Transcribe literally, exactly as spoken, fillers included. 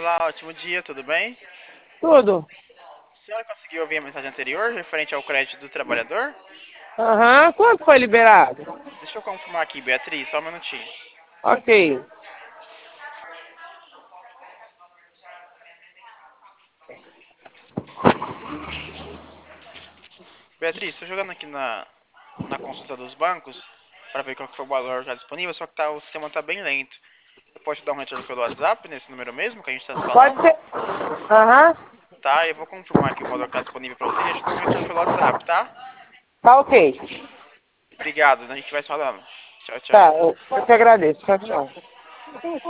Olá, ótimo dia, tudo bem? Tudo. A senhora conseguiu ouvir a mensagem anterior referente ao crédito do trabalhador? Aham. Quanto foi liberado? Deixa eu confirmar aqui, Beatriz, só um minutinho. Ok. Beatriz, estou jogando aqui na, na consulta dos bancos para ver qual que foi o valor já disponível, só que tá, o sistema está bem lento. Eu posso te dar um retorno pelo WhatsApp, nesse número mesmo que a gente está se Pode falando? ser. Aham. Tá, eu vou confirmar aqui o valor que está disponível para você e eu te dou um retorno pelo WhatsApp, tá? Tá ok. Obrigado, né? A gente vai se falando. Tchau, tchau. Tá, eu eu que agradeço. Tchau, tchau.